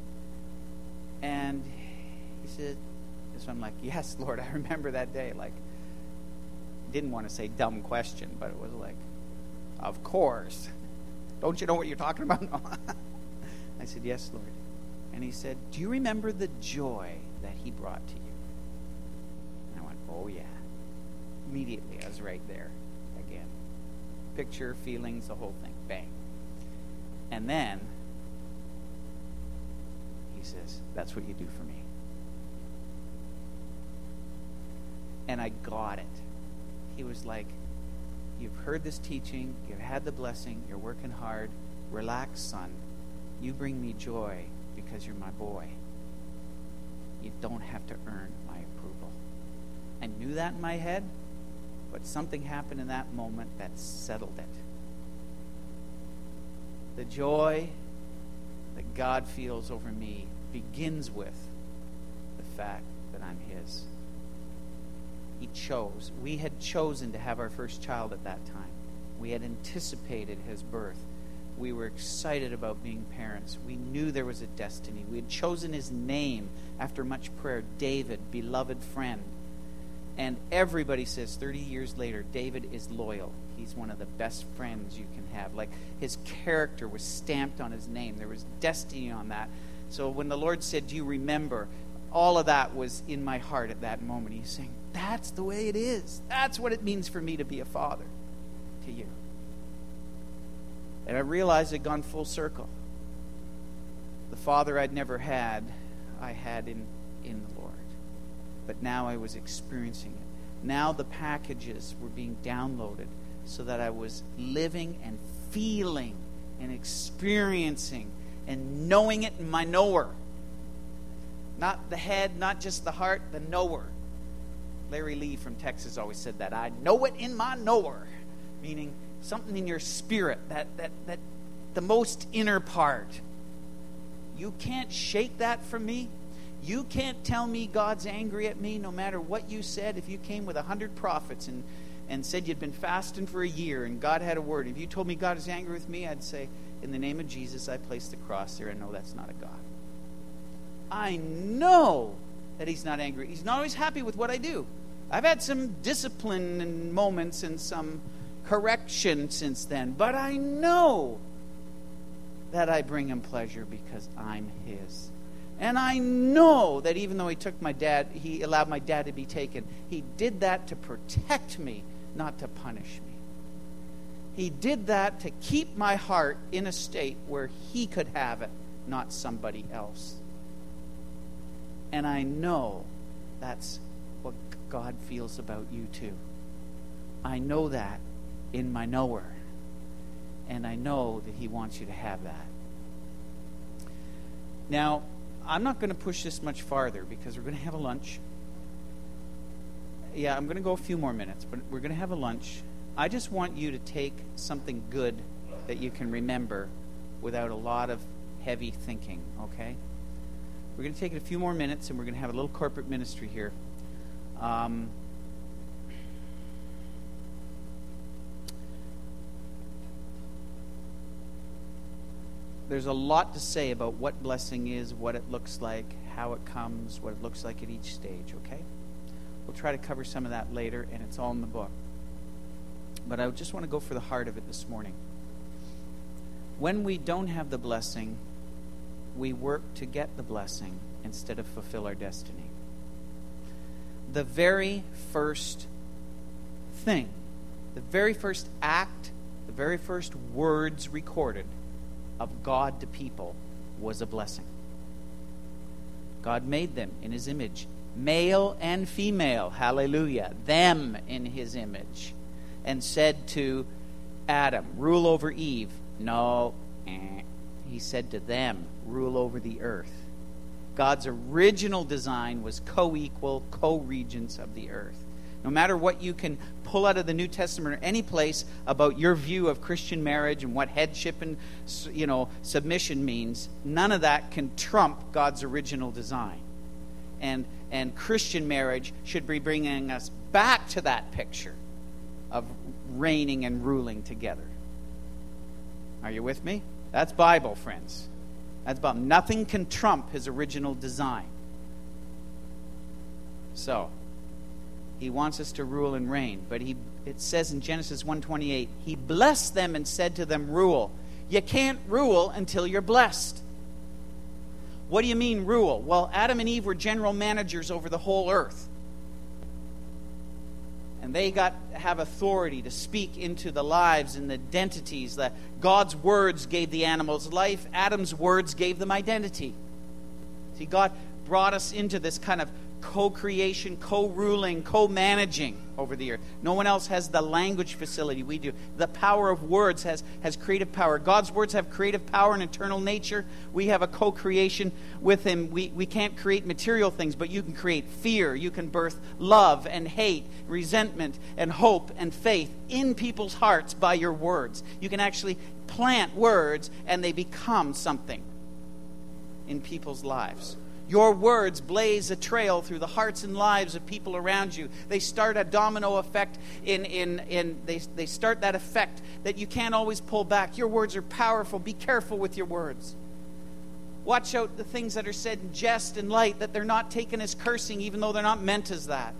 And he said, so I'm like, yes, Lord, I remember that day. Like, didn't want to say dumb question, but it was like, of course. Don't you know what you're talking about? No. I said, yes, Lord. And he said, do you remember the joy that he brought to you? And I went, oh, yeah. Immediately, I was right there again. Picture, feelings, the whole thing. Bang. And then he says, that's what you do for me. And I got it. He was like, you've heard this teaching, you've had the blessing, you're working hard. Relax, son. You bring me joy because you're my boy. You don't have to earn my approval. I knew that in my head, but something happened in that moment that settled it. The joy that God feels over me begins with the fact that I'm his. He chose. We had chosen to have our first child at that time. We had anticipated his birth. We were excited about being parents. We knew there was a destiny. We had chosen his name after much prayer, David, beloved friend. And everybody says thirty years later, David is loyal. He's one of the best friends you can have. Like, his character was stamped on his name. There was destiny on that. So when the Lord said, do you remember? All of that was in my heart at that moment. He's saying, that's the way it is. That's what it means for me to be a father to you. And I realized I'd gone full circle. The father I'd never had, I had in, in the Lord. But now I was experiencing it. Now the packages were being downloaded so that I was living and feeling and experiencing and knowing it in my knower. Not the head, not just the heart, the knower. Larry Lee from Texas always said that. I know it in my knower. Meaning something in your spirit, that, that, that the most inner part. You can't shake that from me. You can't tell me God's angry at me no matter what you said. If you came with a hundred prophets and, and said you'd been fasting for a year and God had a word, if you told me God is angry with me, I'd say, in the name of Jesus, I place the cross there. I know that's not a God. I know that he's not angry. He's not always happy with what I do. I've had some discipline and moments and some correction since then, but I know that I bring him pleasure because I'm his. And I know that even though he took my dad, he allowed my dad to be taken, he did that to protect me, not to punish me. He did that to keep my heart in a state where he could have it, not somebody else. And I know that's what God feels about you too. I know that in my knower. And I know that he wants you to have that. Now, I'm not going to push this much farther because we're going to have a lunch. Yeah, I'm going to go a few more minutes, but we're going to have a lunch. I just want you to take something good that you can remember without a lot of heavy thinking, okay? We're going to take it a few more minutes, and we're going to have a little corporate ministry here. Um, there's a lot to say about what blessing is, what it looks like, how it comes, what it looks like at each stage, okay? We'll try to cover some of that later, and it's all in the book. But I just want to go for the heart of it this morning. When we don't have the blessing, we work to get the blessing instead of fulfill our destiny. The very first thing, the very first act, the very first words recorded of God to people was a blessing. God made them in his image, male and female, hallelujah, them in his image, and said to Adam, rule over Eve. No, eh. He said to them, rule over the earth. God's original design was co-equal, co-regents of the earth. No matter what you can pull out of the New Testament or any place about your view of Christian marriage and what headship and, you know, submission means, none of that can trump God's original design. And and Christian marriage should be bringing us back to that picture of reigning and ruling together. Are you with me? That's Bible, friends. That's Bible. Nothing can trump his original design. So, he wants us to rule and reign. But he it says in Genesis one twenty-eight, he blessed them and said to them, rule. You can't rule until you're blessed. What do you mean rule? Well, Adam and Eve were general managers over the whole earth. And they got have authority to speak into the lives and the identities. That God's words gave the animals life. Adam's words gave them identity. See, God brought us into this kind of co-creation, co-ruling, co-managing over the earth. No one else has the language facility we do. The power of words has, has creative power. God's words have creative power and eternal nature. We have a co-creation with him. We, we can't create material things, but you can create fear. You can birth love and hate, resentment and hope and faith in people's hearts by your words. You can actually plant words and they become something in people's lives. Your words blaze a trail through the hearts and lives of people around you. They start a domino effect in, in, in they, they start that effect that you can't always pull back. Your words are powerful. Be careful with your words. Watch out the things that are said in jest and light, that they're not taken as cursing, even though they're not meant as that.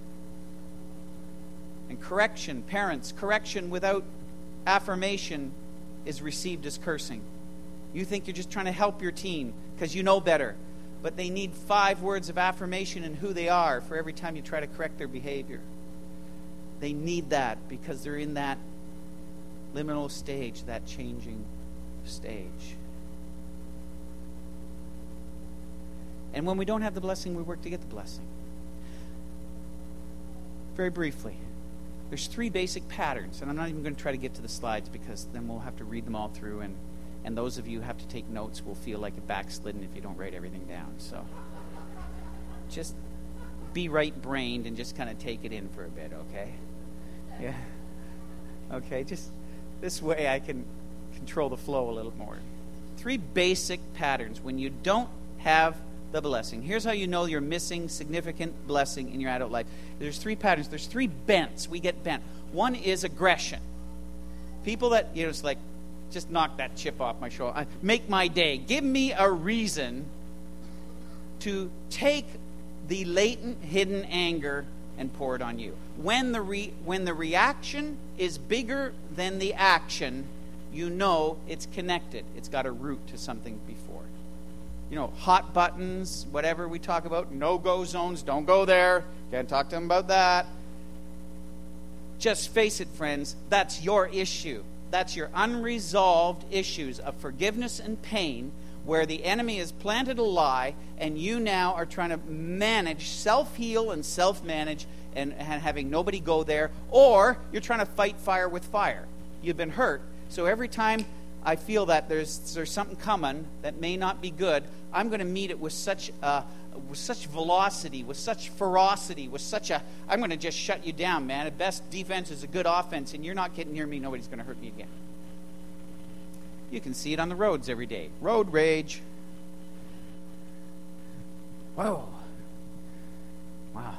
And correction, parents, correction without affirmation is received as cursing. You think you're just trying to help your teen because you know better. But they need five words of affirmation in who they are for every time you try to correct their behavior. They need that because they're in that liminal stage, that changing stage. And when we don't have the blessing, we work to get the blessing. Very briefly, there's three basic patterns, and I'm not even going to try to get to the slides because then we'll have to read them all through, and And those of you who have to take notes will feel like a backslidden if you don't write everything down. So just be right-brained and just kind of take it in for a bit, okay? Yeah. Okay, just this way I can control the flow a little more. Three basic patterns when you don't have the blessing. Here's how you know you're missing significant blessing in your adult life. There's three patterns. There's three bents. We get bent. One is aggression. People that, you know, it's like, just knock that chip off my shoulder. Make my day. Give me a reason to take the latent, hidden anger and pour it on you. When the re, when the reaction is bigger than the action, you know it's connected. It's got a root to something before. you know, hot buttons, whatever we talk about, no-go zones, don't go there, can't talk to them about that. Just face it, friends, that's your issue. That's your unresolved issues of forgiveness and pain, where the enemy has planted a lie, and you now are trying to manage, self-heal and self-manage, and, and having nobody go there, or you're trying to fight fire with fire. You've been hurt, so every time I feel that there's there's something coming that may not be good, I'm going to meet it with such uh, with such velocity, with such ferocity, with such a, I'm going to just shut you down, man. The best defense is a good offense, and you're not getting near me, nobody's going to hurt me again. You can see it on the roads every day. Road rage. Whoa. Wow.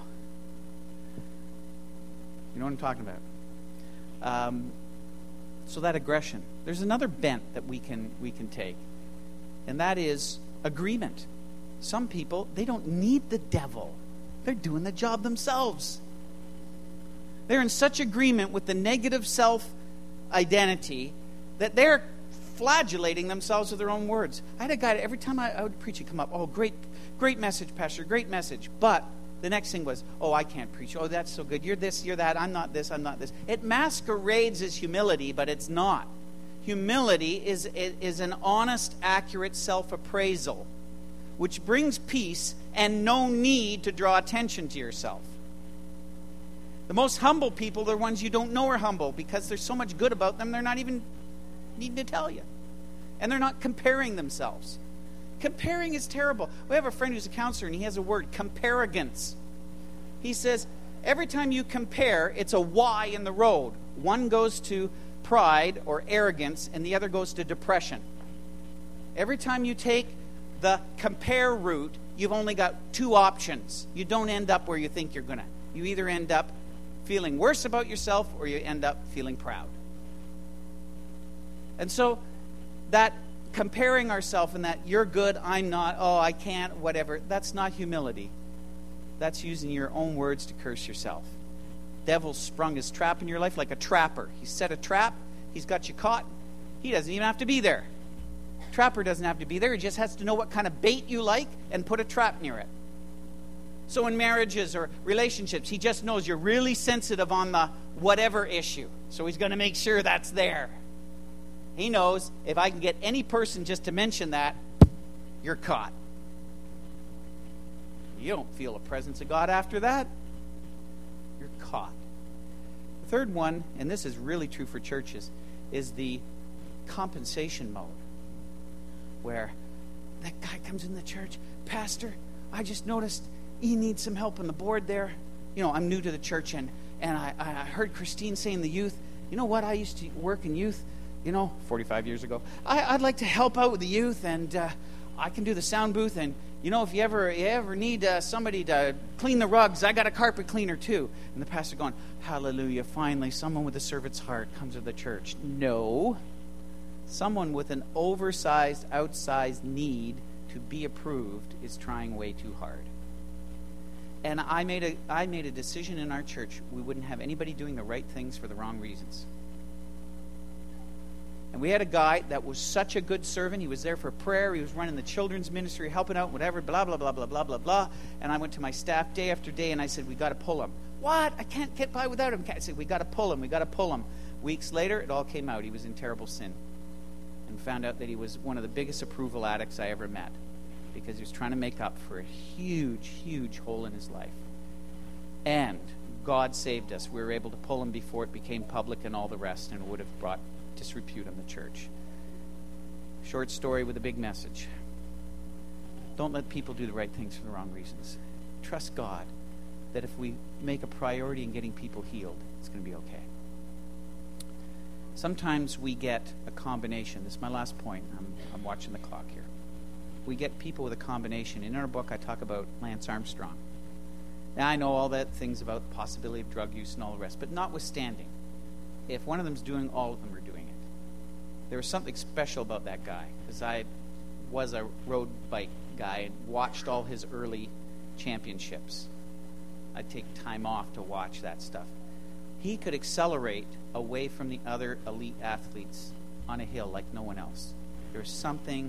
You know what I'm talking about. Um, so that aggression. There's another bent that we can we can take, and that is agreement. Some people, they don't need the devil. They're doing the job themselves. They're in such agreement with the negative self-identity that they're flagellating themselves with their own words. I had a guy, every time I, I would preach, he'd come up, oh, great, great message, Pastor, great message. But the next thing was, oh, I can't preach. Oh, that's so good. You're this, you're that. I'm not this, I'm not this. It masquerades as humility, but it's not. Humility is, is an honest, accurate self-appraisal, which brings peace and no need to draw attention to yourself. The most humble people are ones you don't know are humble, because there's so much good about them, they're not even needing to tell you. And they're not comparing themselves. Comparing is terrible. We have a friend who's a counselor, and he has a word, comparigance. He says, every time you compare, it's a Y in the road. One goes to pride or arrogance, and the other goes to depression. Every time you take the compare route, you've only got two options. You don't end up where you think you're going to. You either end up feeling worse about yourself, or you end up feeling proud. And so that comparing ourselves and that you're good, I'm not, oh, I can't, whatever, that's not humility. That's using your own words to curse yourself. Devil sprung his trap in your life like a trapper. He set a trap. He's got you caught. He doesn't even have to be there. Trapper doesn't have to be there. He just has to know what kind of bait you like and put a trap near it. So in marriages or relationships, he just knows you're really sensitive on the whatever issue. So he's going to make sure that's there. He knows if I can get any person just to mention that, you're caught. You don't feel the presence of God after that. You're caught. The third one, and this is really true for churches, is the compensation mode. Where that guy comes in the church, Pastor, I just noticed he needs some help on the board there. You know, I'm new to the church, and, and I, I heard Christine saying the youth, you know what, I used to work in youth, you know, forty-five years ago. I, I'd like to help out with the youth, and uh, I can do the sound booth, and, you know, if you ever you ever need uh, somebody to clean the rugs, I got a carpet cleaner too. And the pastor going, hallelujah, finally, someone with a servant's heart comes to the church. No. Someone with an oversized, outsized need to be approved is trying way too hard. And I made a I made a decision in our church. We wouldn't have anybody doing the right things for the wrong reasons. And we had a guy that was such a good servant. He was there for prayer. He was running the children's ministry, helping out, whatever, blah, blah, blah, blah, blah, blah, blah. And I went to my staff day after day, and I said, we got to pull him. What? I can't get by without him. I said, we got to pull him. We got to pull him. Weeks later, it all came out. He was in terrible sin. And found out that he was one of the biggest approval addicts I ever met, because he was trying to make up for a huge, huge hole in his life. And God saved us. We were able to pull him before it became public and all the rest, and it would have brought disrepute on the church. Short story with a big message. Don't let people do the right things for the wrong reasons. Trust God that if we make a priority in getting people healed, it's going to be okay. Sometimes we get a combination. This is my last point. I'm, I'm watching the clock here. We get people with a combination. In our book, I talk about Lance Armstrong. Now, I know all that things about the possibility of drug use and all the rest, but notwithstanding, if one of them's doing, all of them are doing it. There was something special about that guy, because I was a road bike guy and watched all his early championships. I'd take time off to watch that stuff. He could accelerate away from the other elite athletes on a hill like no one else. There was something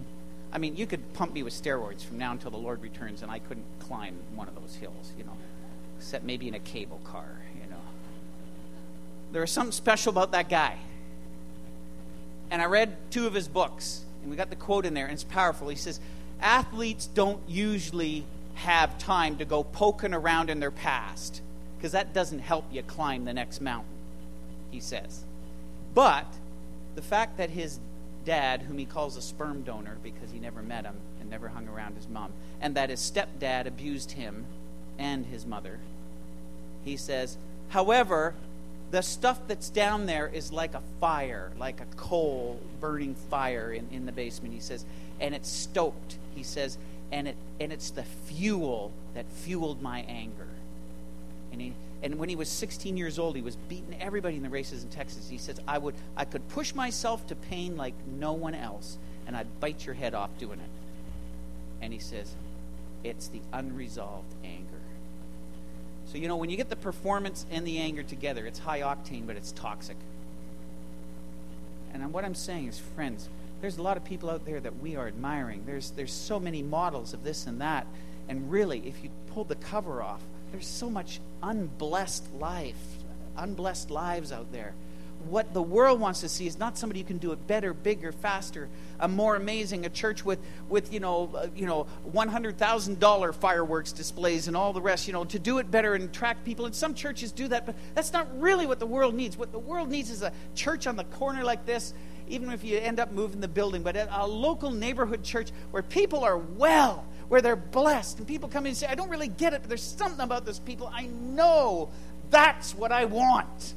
I mean, you could pump me with steroids from now until the Lord returns, and I couldn't climb one of those hills, you know, except maybe in a cable car, you know. There was something special about that guy. And I read two of his books, and we got the quote in there, and it's powerful. He says, athletes don't usually have time to go poking around in their past, because that doesn't help you climb the next mountain, he says. But the fact that his dad, whom he calls a sperm donor because he never met him and never hung around his mom, and that his stepdad abused him and his mother, he says, however, the stuff that's down there is like a fire, like a coal burning fire in, in the basement, he says, and it's stoked, he says, and it and it's the fuel that fueled my anger. And he and when he was sixteen years old, he was beating everybody in the races in Texas. He says, I would I could push myself to pain like no one else, and I'd bite your head off doing it. And he says, it's the unresolved anger. So, you know, when you get the performance and the anger together, it's high octane, but it's toxic. And what I'm saying is, friends, there's a lot of people out there that we are admiring. There's there's so many models of this and that. And really, if you pull the cover off, there's so much unblessed life, unblessed lives out there. What the world wants to see is not somebody who can do it better, bigger, faster, a more amazing, a church with, with you know, uh, you know, one hundred thousand dollars fireworks displays and all the rest, you know, to do it better and attract people. And some churches do that, but that's not really what the world needs. What the world needs is a church on the corner like this, even if you end up moving the building, but a, a local neighborhood church where people are well, where they're blessed, and people come in and say, I don't really get it, but there's something about those people. I know that's what I want.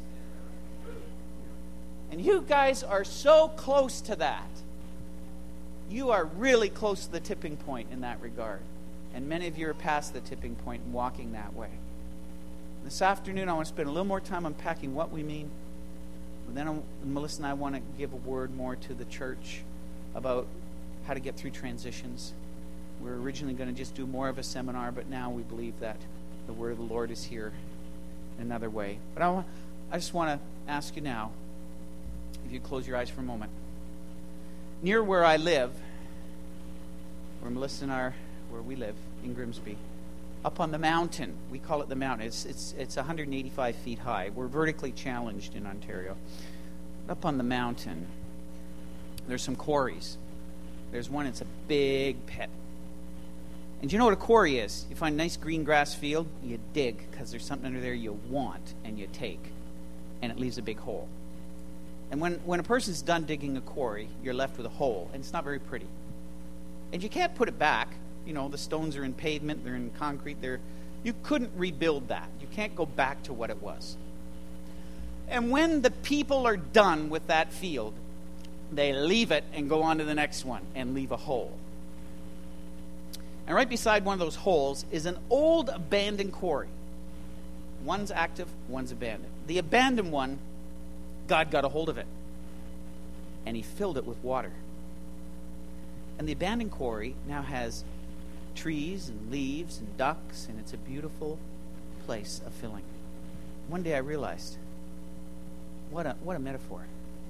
And you guys are so close to that. You are really close to the tipping point in that regard. And many of you are past the tipping point and walking that way. This afternoon, I want to spend a little more time unpacking what we mean. And then I'm, Melissa and I want to give a word more to the church about how to get through transitions. We were originally going to just do more of a seminar, but now we believe that the word of the Lord is here in another way. But I, want, I just want to ask you now, if you close your eyes for a moment. Near where I live, where Melissa and I, where we live, in Grimsby, up on the mountain, we call it the mountain. It's it's it's one hundred eighty-five feet high. We're vertically challenged in Ontario. Up on the mountain, there's some quarries. There's one that's a big pit. And do you know what a quarry is? You find a nice green grass field, you dig, because there's something under there you want, and you take. And it leaves a big hole. And when, when a person's done digging a quarry, you're left with a hole, and it's not very pretty. And you can't put it back. You know, the stones are in pavement, they're in concrete. They're, you couldn't rebuild that. You can't go back to what it was. And when the people are done with that field, they leave it and go on to the next one and leave a hole. And right beside one of those holes is an old abandoned quarry. One's active, one's abandoned. The abandoned one, God got a hold of it, and he filled it with water. And the abandoned quarry now has trees and leaves and ducks, and it's a beautiful place of filling. One day I realized, what a what a metaphor.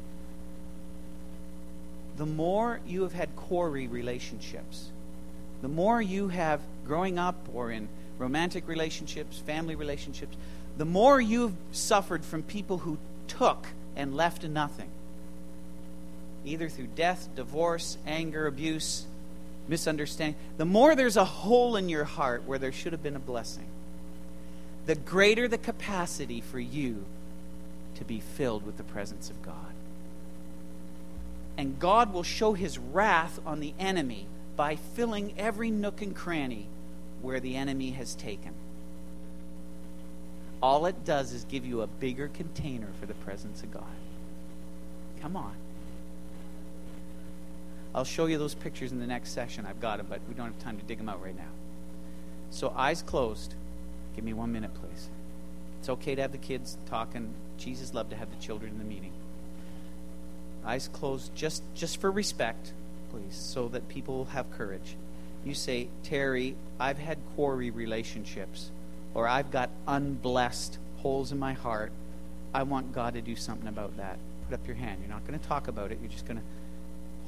The more you have had quarry relationships, the more you have growing up or in romantic relationships, family relationships, the more you've suffered from people who took and left nothing, either through death, divorce, anger, abuse, misunderstanding. The more there's a hole in your heart where there should have been a blessing, the greater the capacity for you to be filled with the presence of God. And God will show his wrath on the enemy by filling every nook and cranny where the enemy has taken. All it does is give you a bigger container for the presence of God. Come on. I'll show you those pictures in the next session. I've got them, but we don't have time to dig them out right now. So eyes closed. Give me one minute, please. It's okay to have the kids talking. Jesus loved to have the children in the meeting. Eyes closed just, just for respect, please, so that people will have courage. You say, Terry, I've had quarry relationships, or I've got unblessed holes in my heart. I want God to do something about that. Put up your hand. You're not going to talk about it. You're just going to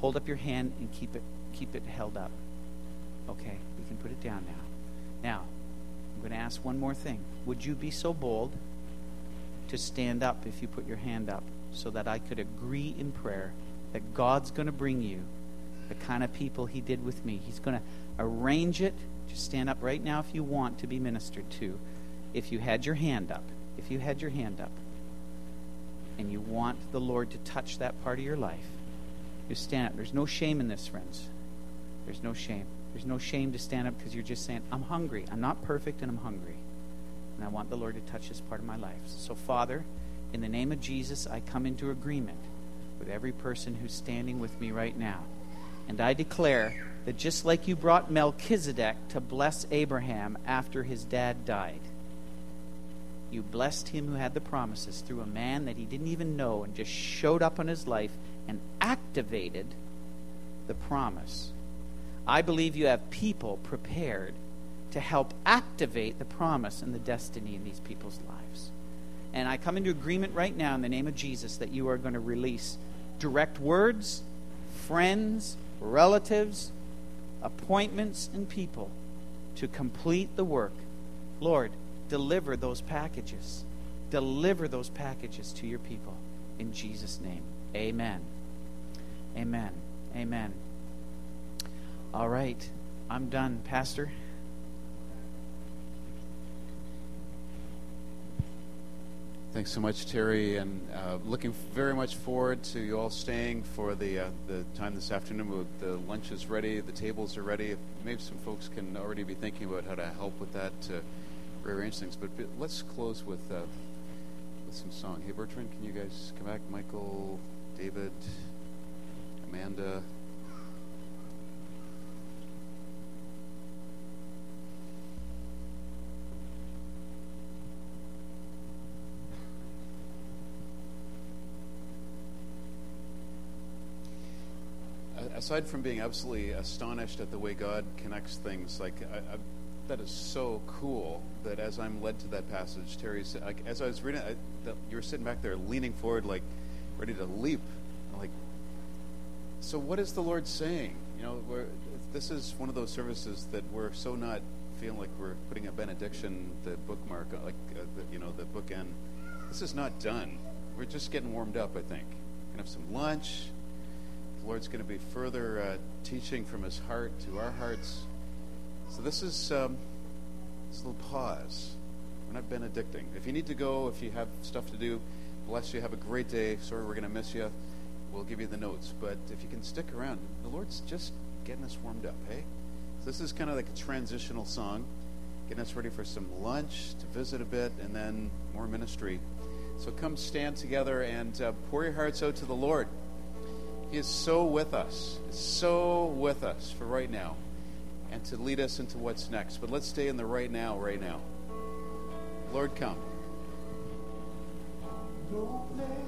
hold up your hand and keep it keep it held up. Okay, you can put it down now. Now, I'm going to ask one more thing. Would you be so bold to stand up if you put your hand up so that I could agree in prayer that God's going to bring you the kind of people he did with me? He's going to arrange it. Just stand up right now if you want to be ministered to. If you had your hand up, if you had your hand up, and you want the Lord to touch that part of your life, you stand up. There's no shame in this, friends. There's no shame. There's no shame to stand up because you're just saying, I'm hungry. I'm not perfect and I'm hungry. And I want the Lord to touch this part of my life. So, Father, in the name of Jesus, I come into agreement with every person who's standing with me right now. And I declare that just like you brought Melchizedek to bless Abraham after his dad died, you blessed him who had the promises through a man that he didn't even know and just showed up on his life and activated the promise. I believe you have people prepared to help activate the promise and the destiny in these people's lives. And I come into agreement right now in the name of Jesus that you are going to release direct words, friends, relatives, appointments, and people to complete the work. Lord, deliver those packages. Deliver those packages to your people. In Jesus' name, amen. Amen. Amen. All right, I'm done, Pastor. Thanks so much, Terry, and uh, looking very much forward to you all staying for the uh, the time this afternoon. The lunch is ready, the tables are ready. Maybe some folks can already be thinking about how to help with that to rearrange things. But, but let's close with uh, with some song. Hey, Bertrand, can you guys come back? Michael, David, Amanda. Aside from being absolutely astonished at the way God connects things, like I, I, that is so cool that as I'm led to that passage, Terry, like, as I was reading it, I, the, you were sitting back there leaning forward, like ready to leap. I'm like, so what is the Lord saying? You know, we're, this is one of those services that we're so not feeling like we're putting a benediction, the bookmark, like uh, the, you know, the bookend. This is not done. We're just getting warmed up. I think. We're gonna have some lunch. The Lord's going to be further uh, teaching from His heart to our hearts. So this is um, this little pause. We're not benedicting. If you need to go, if you have stuff to do, bless you. Have a great day. Sorry we're going to miss you. We'll give you the notes. But if you can stick around, the Lord's just getting us warmed up, hey? So this is kind of like a transitional song, getting us ready for some lunch, to visit a bit, and then more ministry. So come stand together and uh, pour your hearts out to the Lord. He is so with us, so with us for right now, and to lead us into what's next. But let's stay in the right now, right now. Lord, come.